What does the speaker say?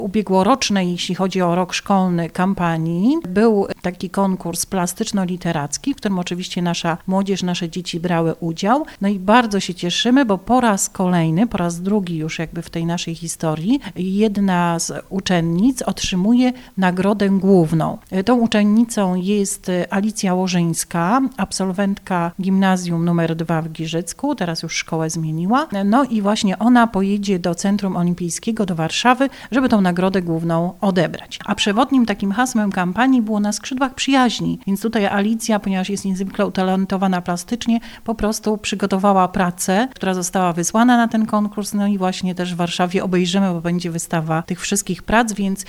ubiegłorocznej, jeśli chodzi o rok szkolny, kampanii był taki konkurs plastyczno-literacki, w którym oczywiście nasza młodzież, nasze dzieci brały udział. No i bardzo się cieszymy, bo po raz kolejny, po raz drugi już jakby w tej naszej historii, jedna z uczennic otrzymuje nagrodę główną. Tą uczennicą jest Alicja Łożyńska, absolwentka gimnazjum numer 2 w Giżycku, teraz już szkołę zmieniła. No i właśnie ona pojedzie do Centrum Olimpijskiego, do Warszawy, żeby tą nagrodę główną odebrać. A przewodnim takim hasłem kampanii było Na skrzydłach przyjaźni. Więc tutaj Alicja, ponieważ jest niezwykle utalentowana plastycznie, po prostu przygotowała pracę, która została wysłana na ten konkurs. No i właśnie też w Warszawie obejrzymy, bo będzie wystawa tych wszystkich prac, więc